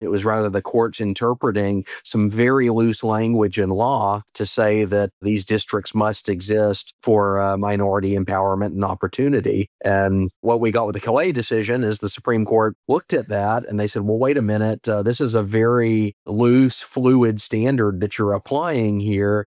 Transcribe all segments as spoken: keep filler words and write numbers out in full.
It was rather the courts interpreting some very loose language in law to say that these districts must exist for uh, minority empowerment and opportunity. And what we got with the Calais decision is the Supreme Court looked at that and they said, well, wait a minute, uh, this is a very loose, fluid standard that you're applying here.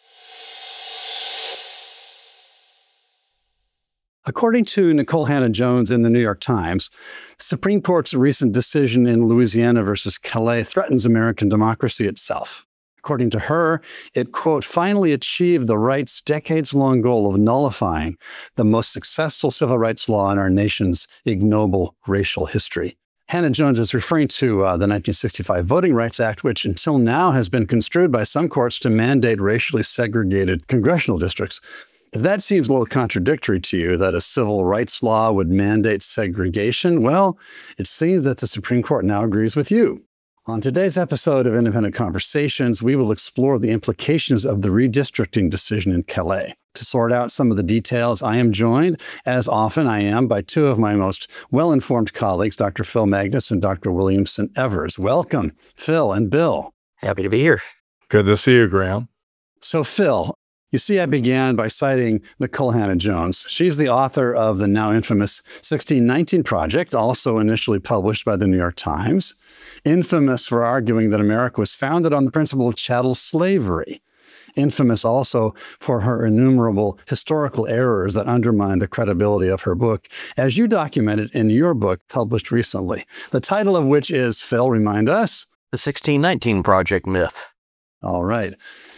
According to Nikole Hannah-Jones in the New York Times, the Supreme Court's recent decision in Louisiana versus Calais threatens American democracy itself. According to her, it, quote, finally achieved the right's decades-long goal of nullifying the most successful civil rights law in our nation's ignoble racial history. Hannah-Jones is referring to uh, the nineteen sixty-five Voting Rights Act, which until now has been construed by some courts to mandate racially segregated congressional districts. If that seems a little contradictory to you, that a civil rights law would mandate segregation, well, it seems that the Supreme Court now agrees with you. On today's episode of Independent Conversations, we will explore the implications of the redistricting decision in Calais. To sort out some of the details, I am joined, as often I am, by two of my most well-informed colleagues, Doctor Phil Magness and Doctor Williamson Evers. Welcome, Phil and Bill. Happy to be here. Good to see you, Graham. So, Phil, you see, I began by citing Nikole Hannah-Jones. She's the author of the now infamous sixteen nineteen Project, also initially published by the New York Times, infamous for arguing that America was founded on the principle of chattel slavery, infamous also for her innumerable historical errors that undermine the credibility of her book, as you documented in your book published recently, the title of which is, Phil, remind us? The sixteen nineteen Project myth. All right.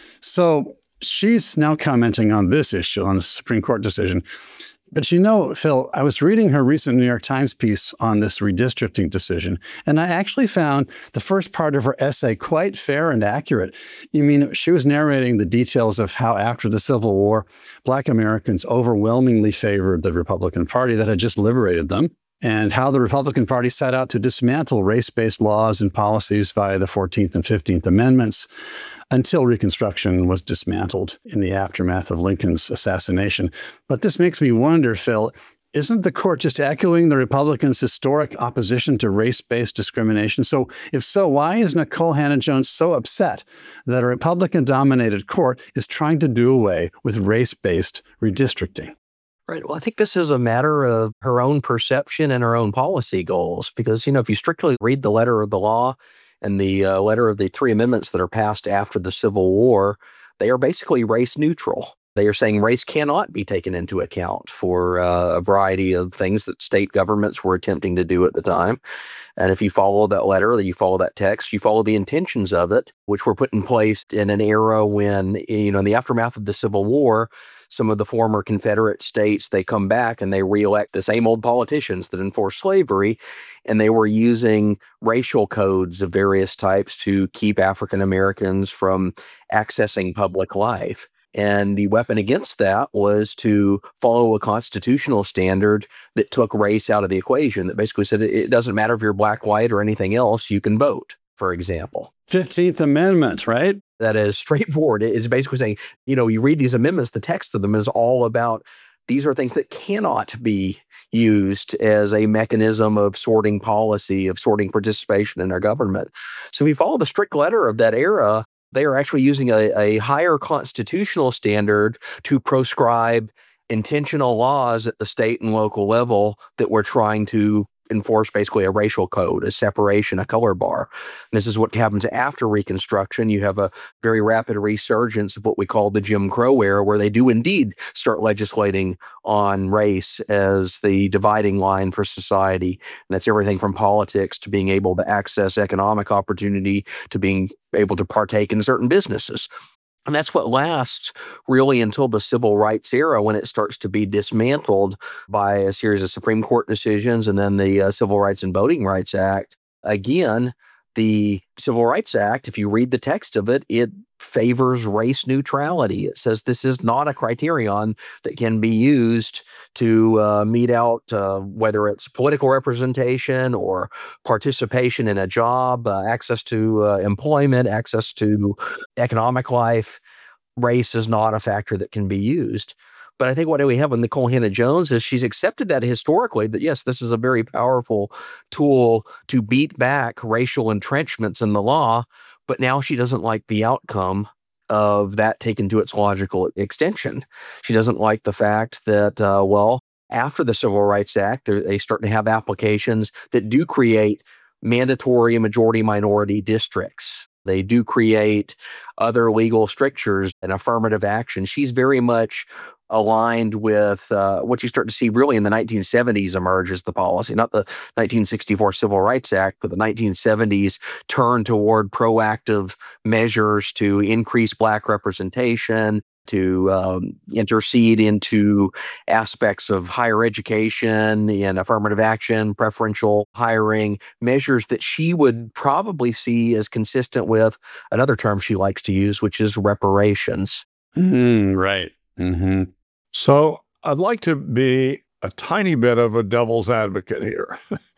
So, she's now commenting on this issue, on the Supreme Court decision. But you know, Phil, I was reading her recent New York Times piece on this redistricting decision, and I actually found the first part of her essay quite fair and accurate. You mean, she was narrating the details of how after the Civil War, Black Americans overwhelmingly favored the Republican Party that had just liberated them, and how the Republican Party set out to dismantle race-based laws and policies via the fourteenth and fifteenth Amendments, until Reconstruction was dismantled in the aftermath of Lincoln's assassination. But this makes me wonder, Phil, isn't the court just echoing the Republicans' historic opposition to race-based discrimination? So if so, why is Nikole Hannah-Jones so upset that a Republican-dominated court is trying to do away with race-based redistricting? Right. Well, I think this is a matter of her own perception and her own policy goals, because, you know, if you strictly read the letter of the law, and the uh, letter of the three amendments that are passed after the Civil War, they are basically race neutral. They are saying race cannot be taken into account for uh, a variety of things that state governments were attempting to do at the time. And if you follow that letter, or you follow that text, you follow the intentions of it, which were put in place in an era when, you know, in the aftermath of the Civil War, some of the former Confederate states, they come back and they reelect the same old politicians that enforced slavery, and they were using racial codes of various types to keep African Americans from accessing public life. And the weapon against that was to follow a constitutional standard that took race out of the equation, that basically said it doesn't matter if you're black, white, or anything else, you can vote, for example. fifteenth Amendment, right? That is straightforward. It is basically saying, you know, you read these amendments, the text of them is all about these are things that cannot be used as a mechanism of sorting policy, of sorting participation in our government. So if you follow the strict letter of that era, they are actually using a, a higher constitutional standard to proscribe intentional laws at the state and local level that we're trying to enforce basically a racial code, a separation, a color bar. And this is what happens after Reconstruction. You have a very rapid resurgence of what we call the Jim Crow era, where they do indeed start legislating on race as the dividing line for society. And that's everything from politics to being able to access economic opportunity to being able to partake in certain businesses. And that's what lasts really until the civil rights era, when it starts to be dismantled by a series of Supreme Court decisions and then the uh, Civil Rights and Voting Rights Act. Again, the Civil Rights Act, if you read the text of it, it favors race neutrality. It says this is not a criterion that can be used to uh, mete out uh, whether it's political representation or participation in a job, uh, access to uh, employment, access to economic life. Race is not a factor that can be used. But I think what we have with Nikole Hannah-Jones is she's accepted that historically, that yes, this is a very powerful tool to beat back racial entrenchments in the law, but now she doesn't like the outcome of that taken to its logical extension. She doesn't like the fact that, uh, well, after the Civil Rights Act, they start to have applications that do create mandatory majority minority districts. They do create other legal strictures and affirmative action. She's very much aligned with uh, what you start to see really in the nineteen seventies emerge as the policy, not the nineteen sixty-four Civil Rights Act, but the nineteen seventies turn toward proactive measures to increase Black representation, to um, intercede into aspects of higher education and affirmative action, preferential hiring, measures that she would probably see as consistent with another term she likes to use, which is reparations. Mm, right. Mm-hmm. So I'd like to be a tiny bit of a devil's advocate here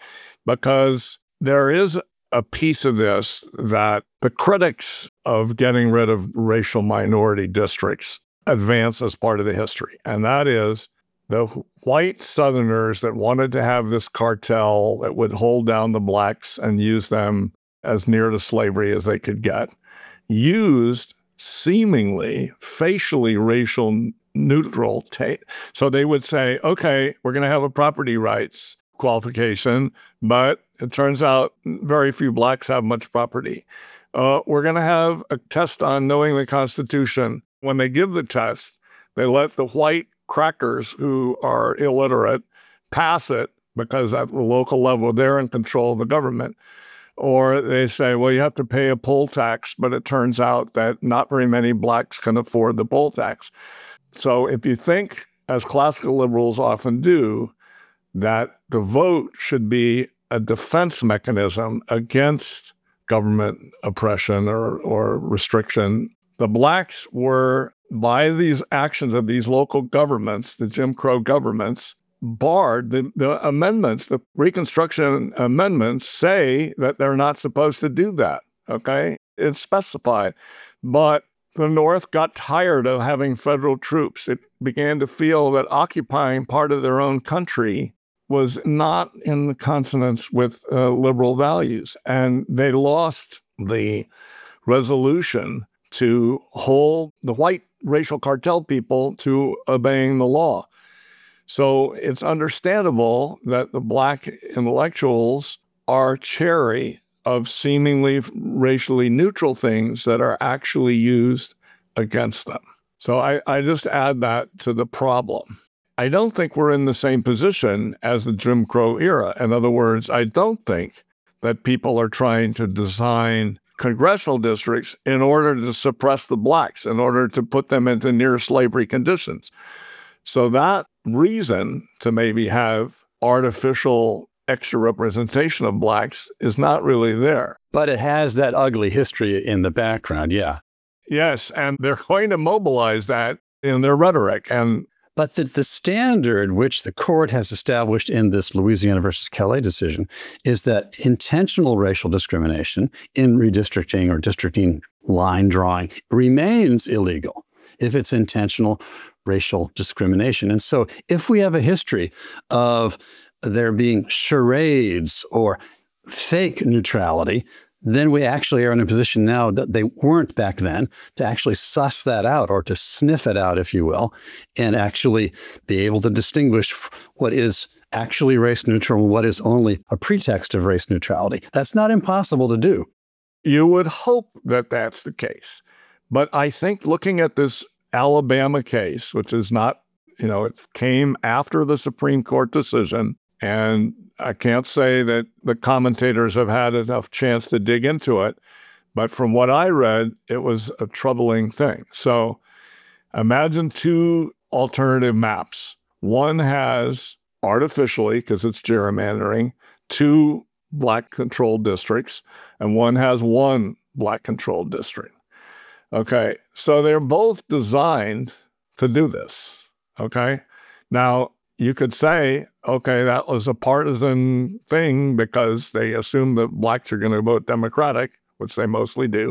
because there is a piece of this that the critics of getting rid of racial minority districts advance as part of the history. And that is the white Southerners that wanted to have this cartel that would hold down the Blacks and use them as near to slavery as they could get, used seemingly facially racial neutral tape. So they would say, okay, we're going to have a property rights qualification, but it turns out very few Blacks have much property. Uh, we're going to have a test on knowing the Constitution. When they give the test, they let the white crackers who are illiterate pass it because at the local level, they're in control of the government. Or they say, well, you have to pay a poll tax, but it turns out that not very many Blacks can afford the poll tax. So if you think, as classical liberals often do, that the vote should be a defense mechanism against government oppression or, or restriction, the Blacks were, by these actions of these local governments, the Jim Crow governments, barred. The, the amendments, the Reconstruction amendments say that they're not supposed to do that, okay? It's specified. But the North got tired of having federal troops. It began to feel that occupying part of their own country was not in consonance with uh, liberal values. And they lost the resolution to hold the white racial cartel people to obeying the law. So it's understandable that the Black intellectuals are chary of seemingly racially neutral things that are actually used against them. So I, I just add that to the problem. I don't think we're in the same position as the Jim Crow era. In other words, I don't think that people are trying to design congressional districts in order to suppress the Blacks, in order to put them into near slavery conditions. So that reason to maybe have artificial extra representation of Blacks is not really there. But it has that ugly history in the background, yeah. Yes, and they're going to mobilize that in their rhetoric. And But the, the standard which the court has established in this Louisiana versus Calais decision is that intentional racial discrimination in redistricting or districting line drawing remains illegal if it's intentional racial discrimination. And so if we have a history of there being charades or fake neutrality, then we actually are in a position now that they weren't back then to actually suss that out or to sniff it out, if you will, and actually be able to distinguish what is actually race neutral and what is only a pretext of race neutrality. That's not impossible to do. you would hope that that's the case. But I think looking at this Alabama case, which is not, you know, it came after the Supreme Court decision, and I can't say that the commentators have had enough chance to dig into it, but from what I read, it was a troubling thing. So imagine two alternative maps. One has artificially, because it's gerrymandering, two Black-controlled districts, and one has one Black-controlled district. Okay, so they're both designed to do this, okay? Now, you could say, okay, that was a partisan thing because they assume that Blacks are going to vote Democratic, which they mostly do.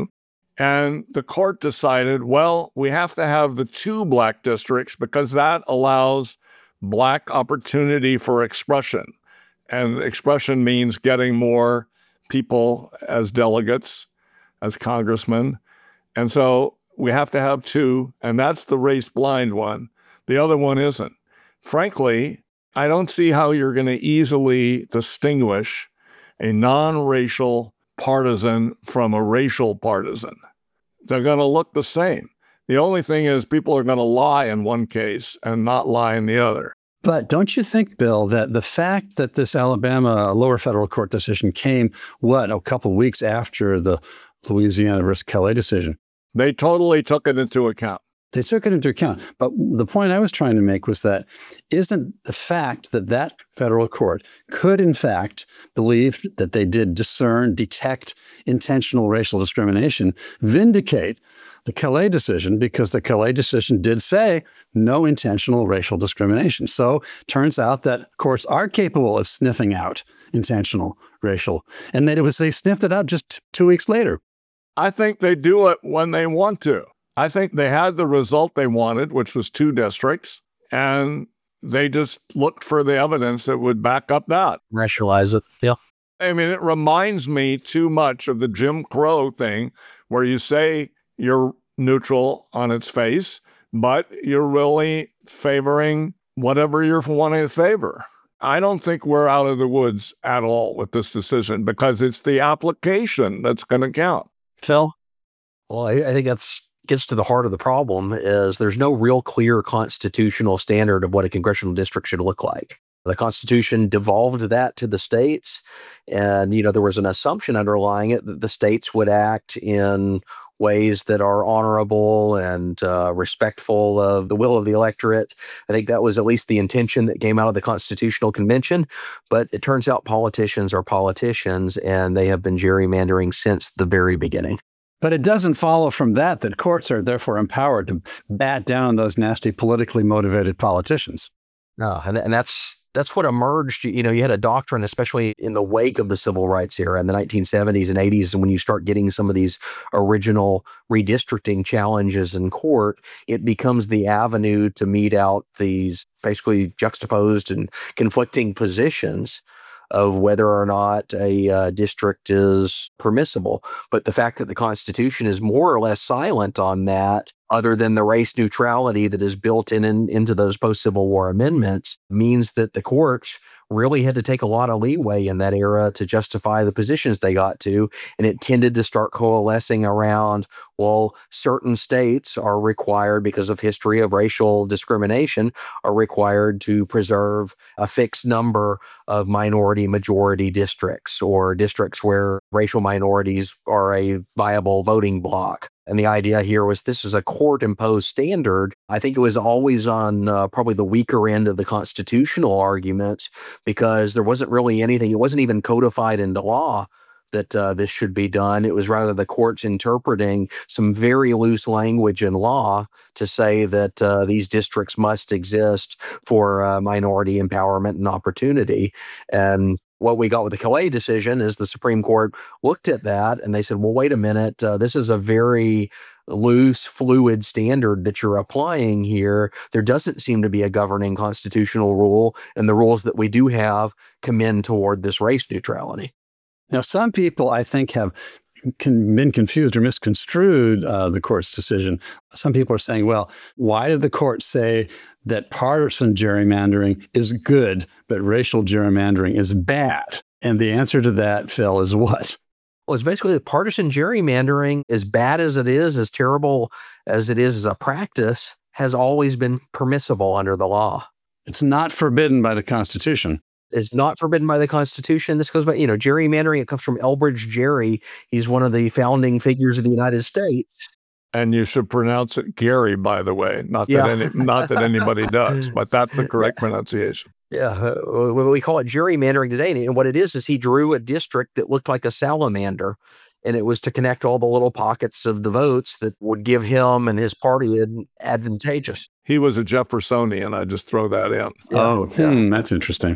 And the court decided, well, we have to have the two black districts because that allows black opportunity for expression. And expression means getting more people as delegates, as congressmen. And so we have to have two, and that's the race-blind one. The other one isn't. Frankly, I don't see how you're going to easily distinguish a non-racial partisan from a racial partisan. They're going to look the same. The only thing is people are going to lie in one case and not lie in the other. But don't you think, Bill, that the fact that this Alabama lower federal court decision came, what, a couple of weeks after the Louisiana versus Calais decision? They totally took it into account. They took it into account. But the point I was trying to make was that isn't the fact that that federal court could, in fact, believe that they did discern, detect intentional racial discrimination, vindicate the Calais decision, because the Calais decision did say no intentional racial discrimination. So turns out that courts are capable of sniffing out intentional racial, and that it was they sniffed it out just two weeks later. I think they do it when they want to. I think they had the result they wanted, which was two districts, and they just looked for the evidence that would back up that. Rationalize it. Yeah. I mean, it reminds me too much of the Jim Crow thing where you say you're neutral on its face, but you're really favoring whatever you're wanting to favor. I don't think we're out of the woods at all with this decision because it's the application that's going to count. Phil? Well, I, I think that's gets to the heart of the problem is there's no real clear constitutional standard of what a congressional district should look like. The Constitution devolved that to the states, and you know there was an assumption underlying it that the states would act in ways that are honorable and uh, respectful of the will of the electorate. I think that was at least the intention that came out of the Constitutional Convention, but it turns out politicians are politicians, and they have been gerrymandering since the very beginning. But it doesn't follow from that that courts are therefore empowered to bat down those nasty politically motivated politicians. No, and, and that's that's what emerged. You know, you had a doctrine, especially in the wake of the civil rights era in the nineteen seventies and eighties, and when you start getting some of these original redistricting challenges in court, it becomes the avenue to mete out these basically juxtaposed and conflicting positions of whether or not a uh, district is permissible. But the fact that the Constitution is more or less silent on that, other than the race neutrality that is built in, in into those post-Civil War amendments, means that the courts really had to take a lot of leeway in that era to justify the positions they got to. And it tended to start coalescing around, well, certain states are required, because of history of racial discrimination, are required to preserve a fixed number of minority majority districts or districts where racial minorities are a viable voting bloc. And the idea here was this is a court-imposed standard. I think it was always on uh, probably the weaker end of the constitutional arguments, because there wasn't really anything, it wasn't even codified into law that uh, this should be done. It was rather the courts interpreting some very loose language in law to say that uh, these districts must exist for uh, minority empowerment and opportunity. And what we got with the Calais decision is the Supreme Court looked at that and they said, well, wait a minute, uh, this is a very loose, fluid standard that you're applying here. There doesn't seem to be a governing constitutional rule, and the rules that we do have commend toward this race neutrality. Now, some people, I think, have con- been confused or misconstrued uh, the court's decision. Some people are saying, well, why did the court say that partisan gerrymandering is good, but racial gerrymandering is bad? And the answer to that, Phil, is what? Well, it's basically the partisan gerrymandering, as bad as it is, as terrible as it is as a practice, has always been permissible under the law. It's not forbidden by the Constitution. Is not forbidden by the Constitution. This goes back, you know, gerrymandering, it comes from Elbridge Gerry. He's one of the founding figures of the United States. And you should pronounce it Gary, by the way. Not Yeah. that any, not that anybody does, but that's the correct pronunciation. Yeah, uh, we call it gerrymandering today. And what it is, is he drew a district that looked like a salamander. And it was to connect all the little pockets of the votes that would give him and his party an advantageous. He was a Jeffersonian. I just throw that in. Oh, yeah. hmm, that's interesting.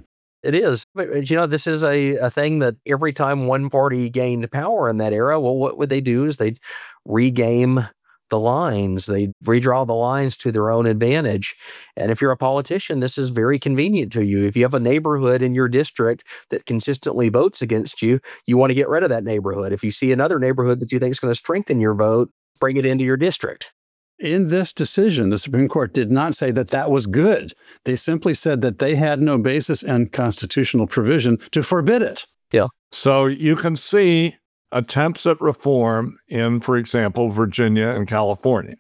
It is. But, you know, this is a, a thing that every time one party gained power in that era, well, what would they do is they'd regame the lines. They redraw the lines to their own advantage. And if you're a politician, this is very convenient to you. If you have a neighborhood in your district that consistently votes against you, you want to get rid of that neighborhood. If you see another neighborhood that you think is going to strengthen your vote, bring it into your district. In this decision, the Supreme Court did not say that that was good. They simply said that they had no basis in constitutional provision to forbid it. Yeah. So you can see attempts at reform in, for example, Virginia and California.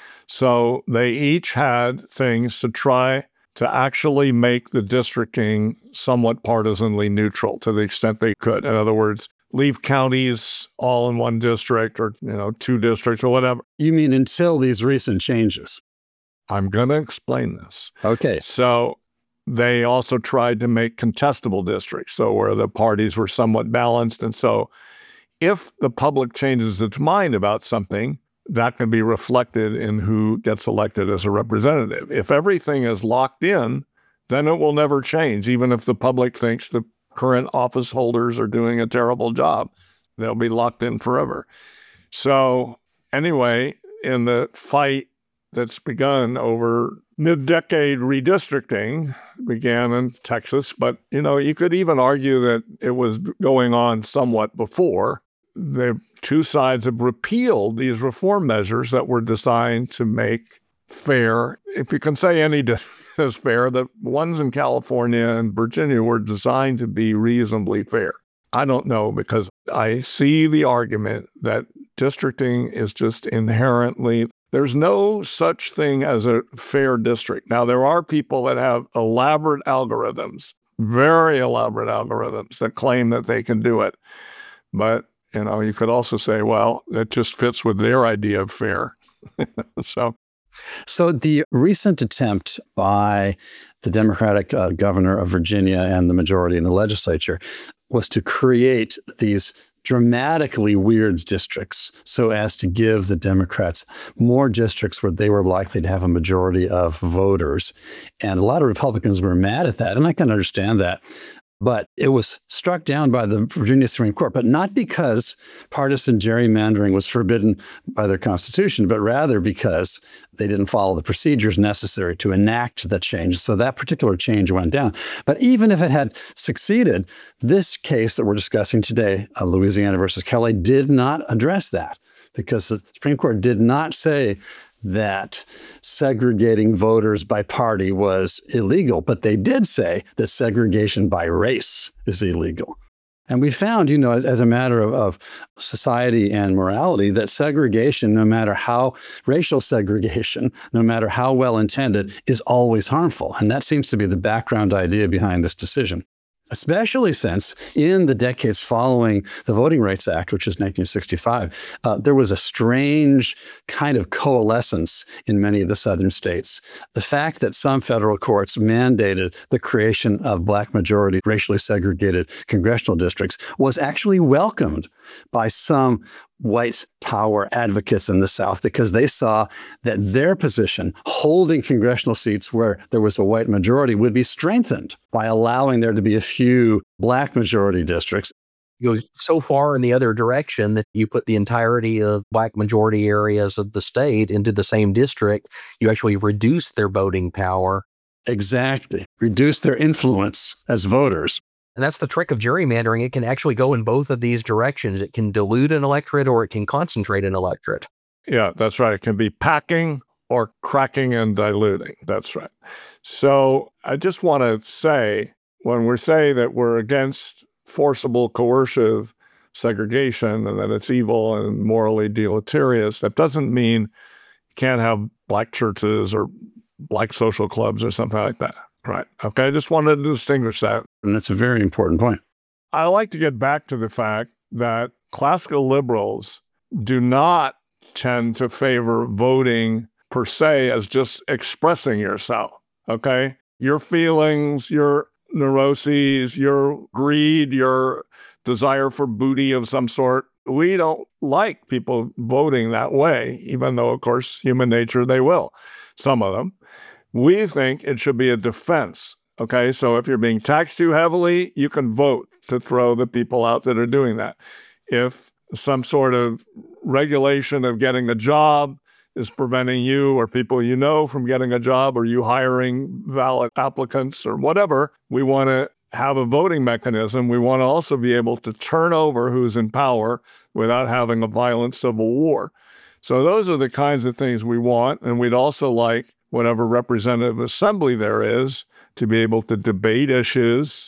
So they each had things to try to actually make the districting somewhat partisanly neutral to the extent they could. In other words, leave counties all in one district or, you know, two districts or whatever. You mean until these recent changes? I'm going to explain this. Okay. So they also tried to make contestable districts, so where the parties were somewhat balanced. And so if the public changes its mind about something, that can be reflected in who gets elected as a representative. If everything is locked in, then it will never change. Even if the public thinks the current office holders are doing a terrible job, they'll be locked in forever. So anyway, in the fight that's begun over mid-decade redistricting, began in Texas, but, you know, you could even argue that it was going on somewhat before. The two sides have repealed these reform measures that were designed to make fair, if you can say any is fair, the ones in California and Virginia were designed to be reasonably fair. I don't know, because I see the argument that districting is just inherently, there's no such thing as a fair district. Now, there are people that have elaborate algorithms, very elaborate algorithms that claim that they can do it. But you know, you could also say, well, it just fits with their idea of fair. so, so the recent attempt by the Democratic uh, governor of Virginia and the majority in the legislature was to create these dramatically weird districts so as to give the Democrats more districts where they were likely to have a majority of voters. And a lot of Republicans were mad at that, and I can understand that. But it was struck down by the Virginia Supreme Court, but not because partisan gerrymandering was forbidden by their constitution, but rather because they didn't follow the procedures necessary to enact the change. So that particular change went down. But even if it had succeeded, this case that we're discussing today, uh, Louisiana versus Kelly, did not address that, because the Supreme Court did not say that segregating voters by party was illegal, but they did say that segregation by race is illegal. And we found, you know, as, as a matter of, of society and morality, that segregation, no matter how racial segregation, no matter how well intended, is always harmful. And that seems to be the background idea behind this decision. Especially since in the decades following the Voting Rights Act, which is nineteen sixty-five, uh, there was a strange kind of coalescence in many of the southern states. The fact that some federal courts mandated the creation of Black majority, racially segregated congressional districts was actually welcomed by some white power advocates in the South, because they saw that their position holding congressional seats where there was a white majority would be strengthened by allowing there to be a few Black majority districts. It goes so far in the other direction that you put the entirety of Black majority areas of the state into the same district, you actually reduce their voting power. Exactly. Reduce their influence as voters. And that's the trick of gerrymandering. It can actually go in both of these directions. It can dilute an electorate or it can concentrate an electorate. Yeah, that's right. It can be packing or cracking and diluting. That's right. So I just want to say, when we say that we're against forcible, coercive segregation and that it's evil and morally deleterious, that doesn't mean you can't have Black churches or Black social clubs or something like that. Right. Okay. I just wanted to distinguish that. And that's a very important point. I like to get back to the fact that classical liberals do not tend to favor voting per se as just expressing yourself. Okay. Your feelings, your neuroses, your greed, your desire for booty of some sort. We don't like people voting that way, even though, of course, human nature, they will, some of them. We think it should be a defense Okay, so if you're being taxed too heavily, you can vote to throw the people out that are doing that. If some sort of regulation of getting a job is preventing you or people you know from getting a job, or you hiring valid applicants or whatever, we want to have a voting mechanism. We want to also be able to turn over who's in power without having a violent civil war. So those are the kinds of things we want. And we'd also like whatever representative assembly there is to be able to debate issues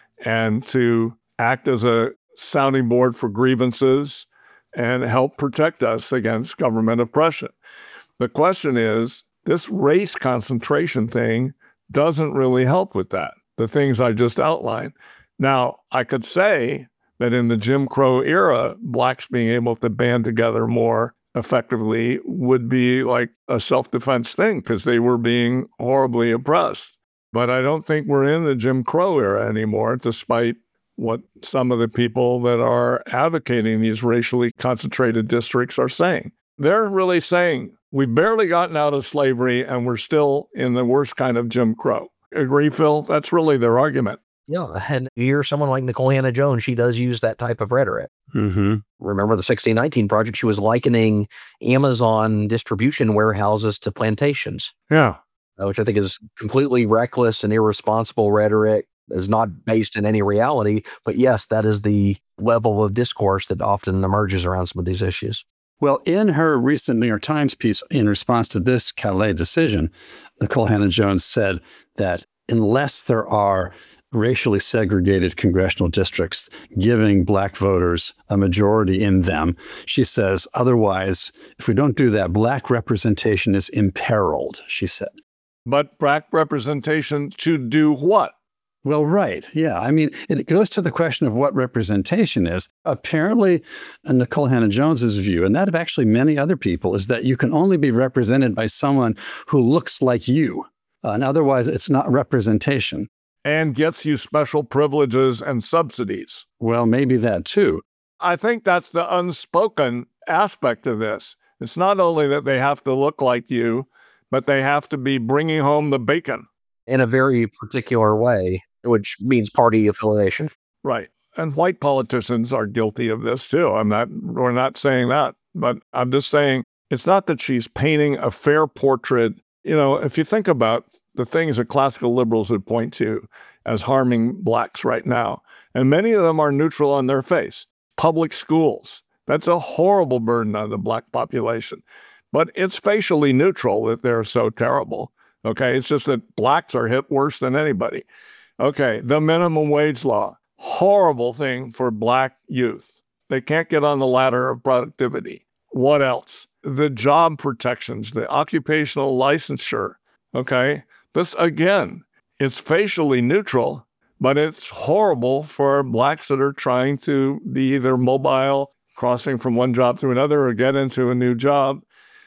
and to act as a sounding board for grievances and help protect us against government oppression. The question is, this race concentration thing doesn't really help with that, the things I just outlined. Now, I could say that in the Jim Crow era, blacks being able to band together more effectively would be like a self-defense thing because they were being horribly oppressed. But I don't think we're in the Jim Crow era anymore, despite what some of the people that are advocating these racially concentrated districts are saying. They're really saying, we've barely gotten out of slavery and we're still in the worst kind of Jim Crow. Agree, Phil? That's really their argument. Yeah, and you hear someone like Nikole Hannah-Jones, she does use that type of rhetoric. Mm-hmm. Remember the sixteen nineteen Project? She was likening Amazon distribution warehouses to plantations. Yeah. Which I think is completely reckless and irresponsible rhetoric, is not based in any reality. But yes, that is the level of discourse that often emerges around some of these issues. Well, in her recent New York Times piece in response to this Calais decision, Nikole Hannah-Jones said that unless there are racially segregated congressional districts giving black voters a majority in them, she says, otherwise, if we don't do that, black representation is imperiled, she said. But black representation to do what? Well, right. Yeah. I mean, it goes to the question of what representation is. Apparently, Nikole Hannah-Jones's view, and that of actually many other people, is that you can only be represented by someone who looks like you. Uh, and otherwise, it's not representation. And gets you special privileges and subsidies. Well, maybe that too. I think that's the unspoken aspect of this. It's not only that they have to look like you, but they have to be bringing home the bacon. In a very particular way, which means party affiliation. Right. And white politicians are guilty of this too. I'm not, we're not saying that, but I'm just saying it's not that she's painting a fair portrait. You know, if you think about the things that classical liberals would point to as harming blacks right now, and many of them are neutral on their face. Public schools, that's a horrible burden on the black population. But it's facially neutral that they're so terrible. Okay, it's just that blacks are hit worse than anybody. Okay, the minimum wage law, horrible thing for black youth. They can't get on the ladder of productivity. What else? The job protections, the occupational licensure. Okay, this again, it's facially neutral, but it's horrible for blacks that are trying to be either mobile, crossing from one job to another, or get into a new job.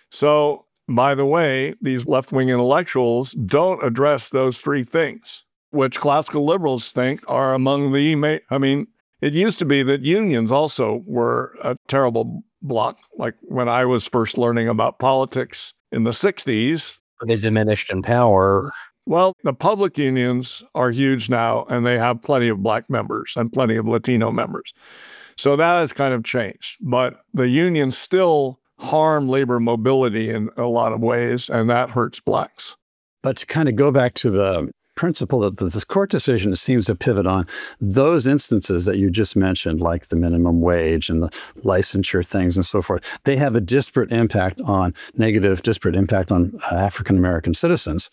So, by the way, these left-wing intellectuals don't address those three things, which classical liberals think are among the, ma- I mean, it used to be that unions also were a terrible block. Like when I was first learning about politics in the sixties. They diminished in power. Well, the public unions are huge now, and they have plenty of black members and plenty of Latino members. So that has kind of changed. But the unions still harm labor mobility in a lot of ways, and that hurts blacks. But to kind of go back to the principle that this court decision seems to pivot on, those instances that you just mentioned, like the minimum wage and the licensure things and so forth, they have a disparate impact on, negative disparate impact on uh, African-American citizens.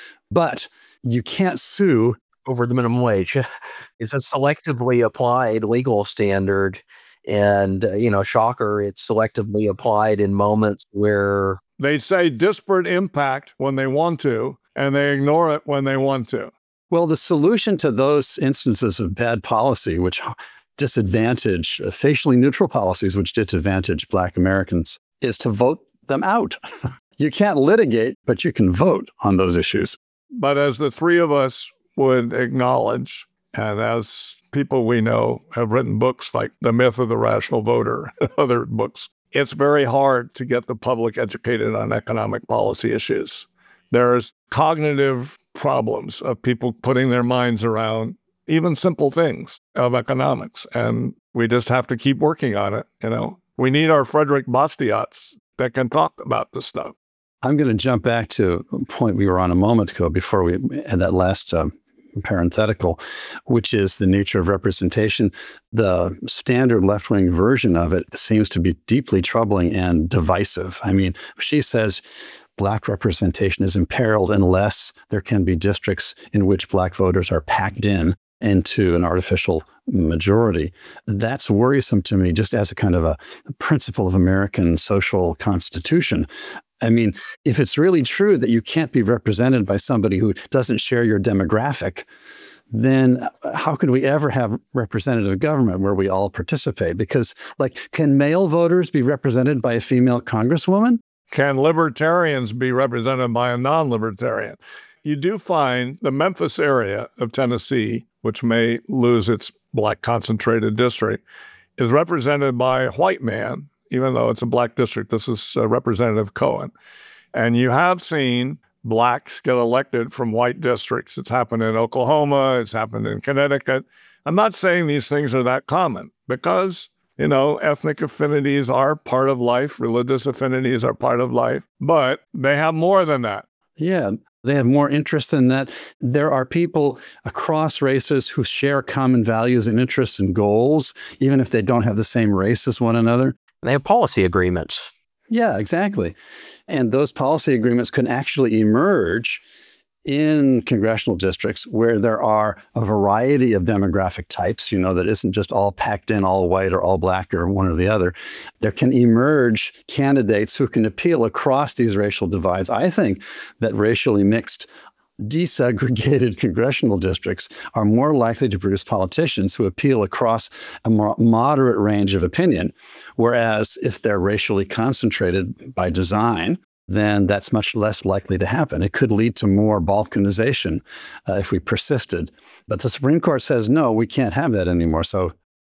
But you can't sue over the minimum wage. It's a selectively applied legal standard. And, uh, you know, shocker, it's selectively applied in moments where they say disparate impact when they want to, and they ignore it when they want to. Well, the solution to those instances of bad policy, which disadvantage uh, facially neutral policies, which disadvantage Black Americans, is to vote them out. You can't litigate, but you can vote on those issues. But as the three of us would acknowledge, and as people we know have written books like The Myth of the Rational Voter and other books, it's very hard to get the public educated on economic policy issues. There's cognitive problems of people putting their minds around even simple things of economics. And we just have to keep working on it. You know, we need our Frederick Bastiats that can talk about this stuff. I'm going to jump back to a point we were on a moment ago before we had that last um, parenthetical, which is the nature of representation. The standard left-wing version of it seems to be deeply troubling and divisive. I mean, she says Black representation is imperiled unless there can be districts in which Black voters are packed in into an artificial majority. That's worrisome to me, just as a kind of a principle of American social constitution. I mean, if it's really true that you can't be represented by somebody who doesn't share your demographic, then how could we ever have representative government where we all participate? Because, like, can male voters be represented by a female congresswoman? Can libertarians be represented by a non-libertarian? You do find the Memphis area of Tennessee, which may lose its Black concentrated district, is represented by a white man, even though it's a Black district. This is uh, Representative Cohen. And you have seen Blacks get elected from white districts. It's happened in Oklahoma. It's happened in Connecticut. I'm not saying these things are that common because, you know, ethnic affinities are part of life. Religious affinities are part of life. But they have more than that. Yeah. They have more interest in that. There are people across races who share common values and interests and goals, even if they don't have the same race as one another. They have policy agreements. Yeah, exactly. And those policy agreements can actually emerge in congressional districts where there are a variety of demographic types, you know, that isn't just all packed in, all white or all Black or one or the other. There can emerge candidates who can appeal across these racial divides. I think that racially mixed, desegregated congressional districts are more likely to produce politicians who appeal across a more moderate range of opinion. Whereas if they're racially concentrated by design, then that's much less likely to happen. It could lead to more balkanization uh, if we persisted. But the Supreme Court says, no, we can't have that anymore. So,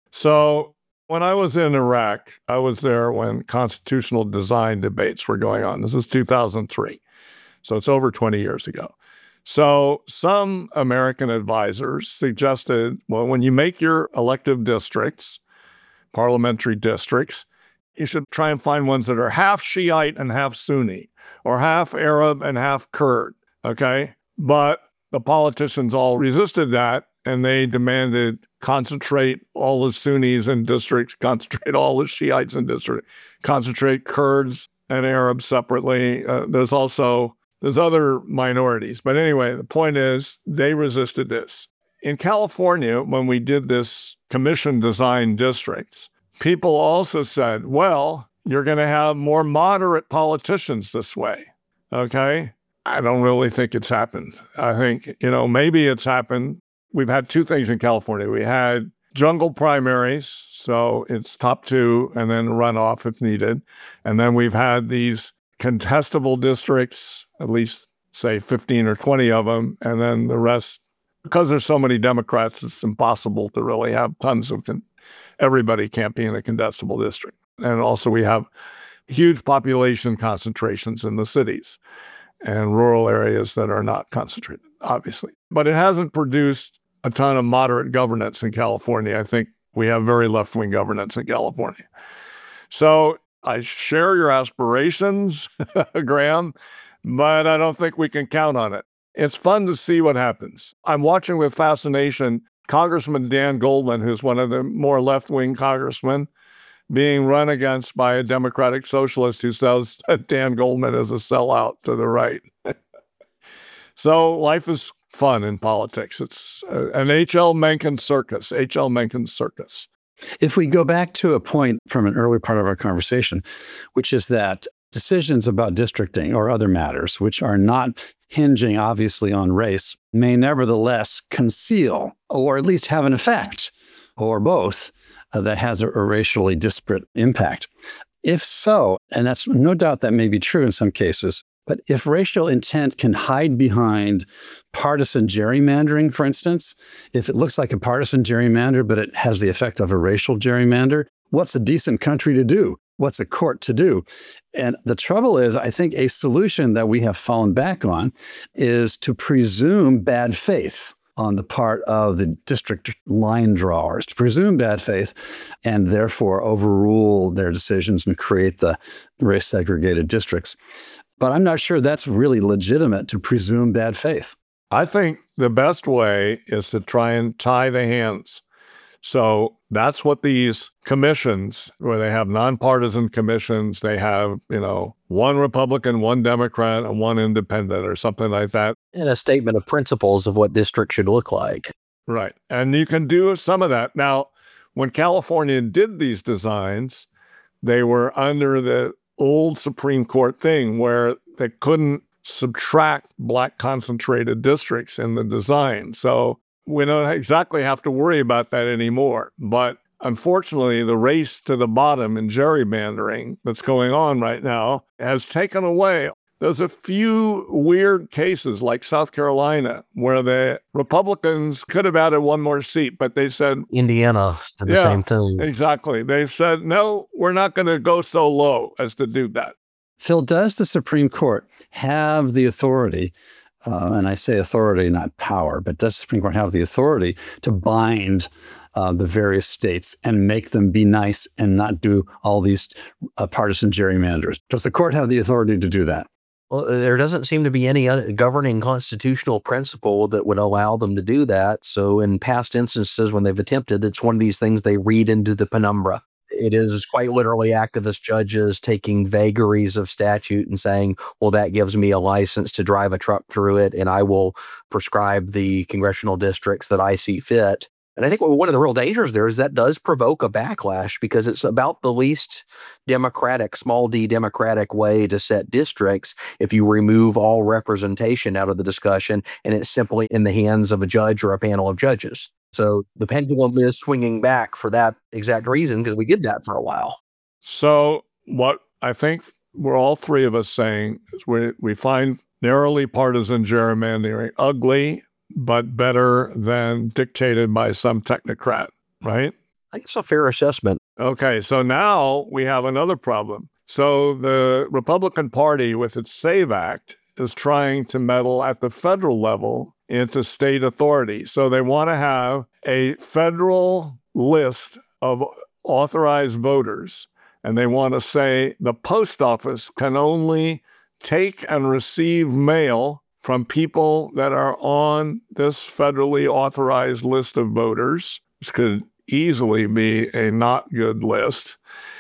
so when I was in Iraq, I was there when constitutional design debates were going on. This is two thousand three. So it's over twenty years ago. So some American advisors suggested, well, when you make your elective districts, parliamentary districts, you should try and find ones that are half Shiite and half Sunni, or half Arab and half Kurd, okay? But the politicians all resisted that, and they demanded concentrate all the Sunnis in districts, concentrate all the Shiites in districts, concentrate Kurds and Arabs separately. Uh, there's also, there's other minorities. But anyway, the point is they resisted this. In California, when we did this commission design districts, people also said, well, you're going to have more moderate politicians this way, okay? I don't really think it's happened. I think, you know, maybe it's happened. We've had two things in California. We had jungle primaries, so it's top two and then runoff if needed. And then we've had these contestable districts, at least, say, fifteen or twenty of them, and then the rest. Because there's so many Democrats, it's impossible to really have tons of con- everybody can't be in a contestable district. And also we have huge population concentrations in the cities and rural areas that are not concentrated, obviously. But it hasn't produced a ton of moderate governance in California. I think we have very left-wing governance in California. So I share your aspirations, Graham, but I don't think we can count on it. It's fun to see what happens. I'm watching with fascination Congressman Dan Goldman, who's one of the more left-wing congressmen, being run against by a Democratic socialist who says that Dan Goldman is a sellout to the right. So life is fun in politics. It's uh, an H L Mencken circus, H L Mencken circus. If we go back to a point from an early part of our conversation, which is that decisions about districting or other matters, which are not hinging obviously on race, may nevertheless conceal or at least have an effect, or both, uh, that has a, a racially disparate impact. If so, and that's no doubt that may be true in some cases, but if racial intent can hide behind partisan gerrymandering, for instance, if it looks like a partisan gerrymander, but it has the effect of a racial gerrymander, what's a decent country to do? what's a court to do? And the trouble is, I think a solution that we have fallen back on is to presume bad faith on the part of the district line drawers, to presume bad faith and therefore overrule their decisions and create the race segregated districts. But I'm not sure that's really legitimate to presume bad faith. I think the best way is to try and tie the hands. So that's what these commissions, where they have nonpartisan commissions, they have, you know, one Republican, one Democrat, and one independent or something like that. And a statement of principles of what districts should look like. Right. And you can do some of that. Now, when California did these designs, they were under the old Supreme Court thing where they couldn't subtract Black concentrated districts in the design. So we don't exactly have to worry about that anymore. But unfortunately, the race to the bottom in gerrymandering that's going on right now has taken away. There's a few weird cases like South Carolina where the Republicans could have added one more seat, but they said, Indiana did the yeah, same thing. Exactly. They said, no, we're not going to go so low as to do that. Phil, does the Supreme Court have the authority, uh, and I say authority, not power, but does the Supreme Court have the authority to bind uh, the various states and make them be nice and not do all these uh, partisan gerrymanders? Does the court have the authority to do that? Well, there doesn't seem to be any governing constitutional principle that would allow them to do that. So in past instances, when they've attempted, it's one of these things they read into the penumbra. It is quite literally activist judges taking vagaries of statute and saying, well, that gives me a license to drive a truck through it, and I will prescribe the congressional districts that I see fit. And I think one of the real dangers there is that does provoke a backlash because it's about the least democratic, small d democratic way to set districts if you remove all representation out of the discussion and it's simply in the hands of a judge or a panel of judges. So the pendulum is swinging back for that exact reason because we did that for a while. So what I think we're all three of us saying is we, we find narrowly partisan gerrymandering ugly, but better than dictated by some technocrat, right? I think it's a fair assessment. Okay, so now we have another problem. So the Republican Party, with its SAVE Act, is trying to meddle at the federal level into state authority. So they want to have a federal list of authorized voters, and they want to say the post office can only take and receive mail from people that are on this federally authorized list of voters. This could easily be a not good list.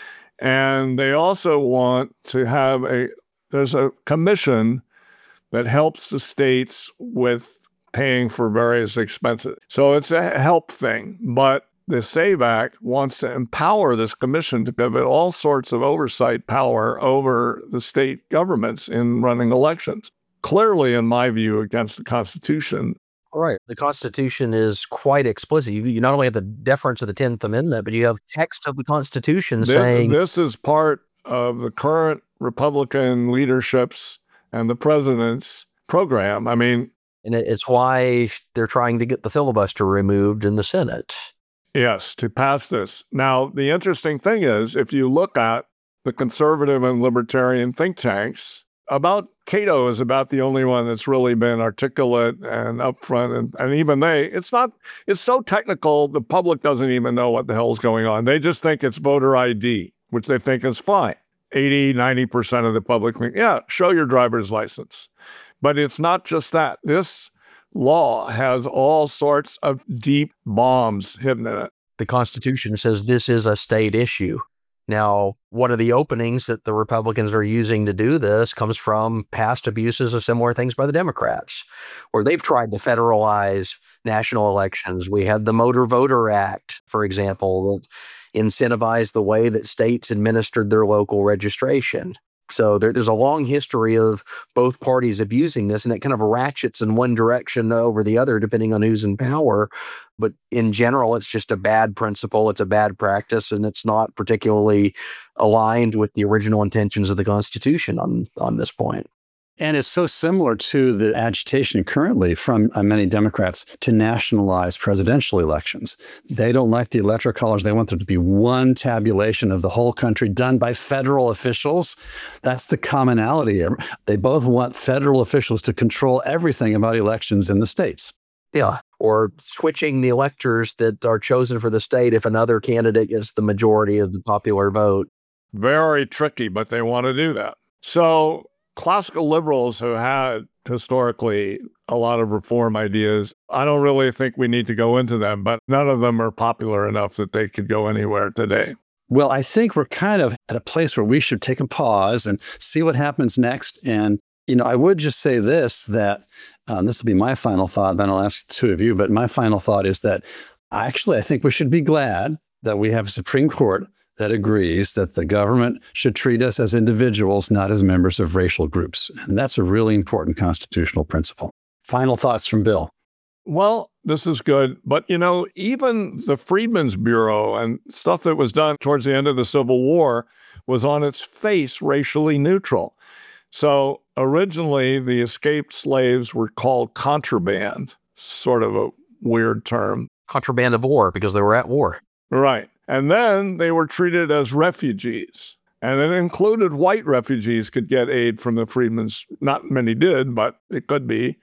And they also want to have a, there's a commission that helps the states with paying for various expenses. So it's a help thing, but the SAVE Act wants to empower this commission to give it all sorts of oversight power over the state governments in running elections. Clearly, in my view, against the Constitution. All right. The Constitution is quite explicit. You, you not only have the deference of the tenth Amendment, but you have text of the Constitution This, saying... This is part of the current Republican leadership's and the president's program. I mean... And it's why they're trying to get the filibuster removed in the Senate. Yes, to pass this. Now, the interesting thing is, if you look at the conservative and libertarian think tanks, about Cato is about the only one that's really been articulate and upfront. And, and even they, it's not, it's so technical, the public doesn't even know what the hell's going on. They just think it's voter I D, which they think is fine. eighty, ninety percent of the public think, yeah, show your driver's license. But it's not just that. This law has all sorts of deep bombs hidden in it. The Constitution says this is a state issue. Now, one of the openings that the Republicans are using to do this comes from past abuses of similar things by the Democrats, where they've tried to federalize national elections. We had the Motor Voter Act, for example, that incentivized the way that states administered their local registration. So there, there's a long history of both parties abusing this, and it kind of ratchets in one direction over the other, depending on who's in power. But in general, it's just a bad principle. It's a bad practice, and it's not particularly aligned with the original intentions of the Constitution on, on this point. And it's so similar to the agitation currently from uh, many Democrats to nationalize presidential elections. They don't like the electoral college. They want there to be one tabulation of the whole country done by federal officials. That's the commonality. They both want federal officials to control everything about elections in the states. Yeah. Or switching the electors that are chosen for the state if another candidate gets the majority of the popular vote. Very tricky, but they want to do that. So classical liberals who had historically a lot of reform ideas, I don't really think we need to go into them, but none of them are popular enough that they could go anywhere today. Well, I think we're kind of at a place where we should take a pause and see what happens next. And, you know, I would just say this, that um, this will be my final thought, then I'll ask the two of you, but my final thought is that actually I think we should be glad that we have a Supreme Court that agrees that the government should treat us as individuals, not as members of racial groups. And that's a really important constitutional principle. Final thoughts from Bill. Well, this is good. But, you know, even the Freedmen's Bureau and stuff that was done towards the end of the Civil War was on its face racially neutral. So originally, the escaped slaves were called contraband, sort of a weird term. Contraband of war, because they were at war. Right. And then they were treated as refugees. And it included white refugees could get aid from the Freedmen's. Not many did, but it could be.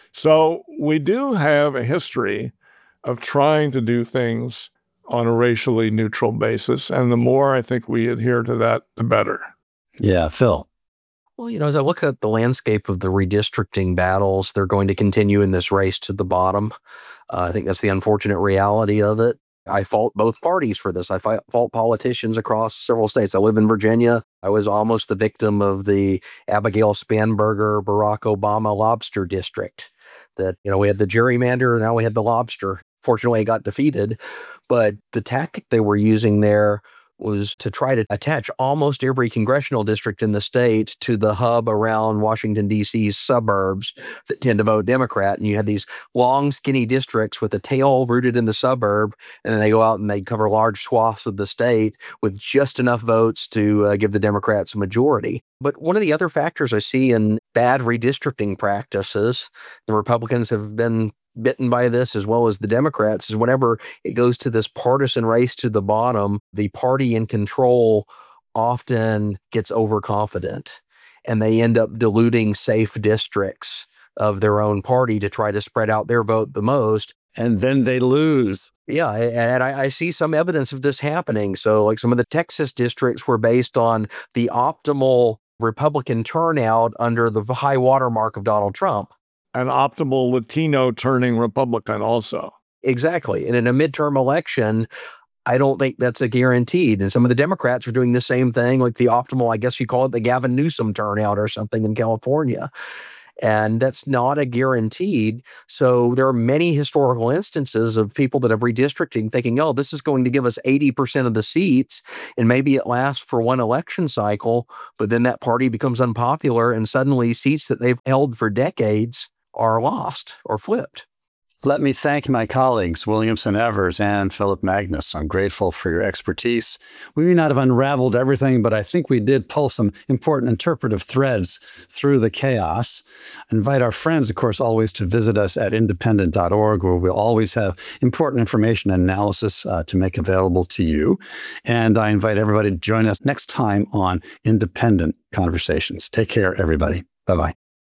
So we do have a history of trying to do things on a racially neutral basis. And the more I think we adhere to that, the better. Yeah, Phil. Well, you know, as I look at the landscape of the redistricting battles, they're going to continue in this race to the bottom. Uh, I think that's the unfortunate reality of it. I fault both parties for this. I fault politicians across several states. I live in Virginia. I was almost the victim of the Abigail Spanberger, Barack Obama lobster district. That, you know, we had the gerrymander, now we had the lobster. Fortunately, it got defeated. But the tactic they were using there was to try to attach almost every congressional district in the state to the hub around Washington, D C's suburbs that tend to vote Democrat. And you had these long, skinny districts with a tail rooted in the suburb, and then they go out and they cover large swaths of the state with just enough votes to uh, give the Democrats a majority. But one of the other factors I see in bad redistricting practices, the Republicans have been bitten by this as well as the Democrats, is whenever it goes to this partisan race to the bottom, the party in control often gets overconfident and they end up diluting safe districts of their own party to try to spread out their vote the most. And then they lose. Yeah, and I, I see some evidence of this happening. So like some of the Texas districts were based on the optimal Republican turnout under the high watermark of Donald Trump. An optimal Latino turning Republican also. Exactly. And in a midterm election, I don't think that's a guaranteed. And some of the Democrats are doing the same thing, like the optimal, I guess you call it the Gavin Newsom turnout or something in California. And that's not a guaranteed. So there are many historical instances of people that have redistricting thinking, oh, this is going to give us eighty percent of the seats. And maybe it lasts for one election cycle, but then that party becomes unpopular and suddenly seats that they've held for decades are lost or flipped. Let me thank my colleagues, Williamson Evers and Philip Magnus. I'm grateful for your expertise. We may not have unraveled everything, but I think we did pull some important interpretive threads through the chaos. I invite our friends, of course, always to visit us at independent dot org, where we'll always have important information and analysis uh, to make available to you. And I invite everybody to join us next time on Independent Conversations. Take care, everybody. Bye-bye.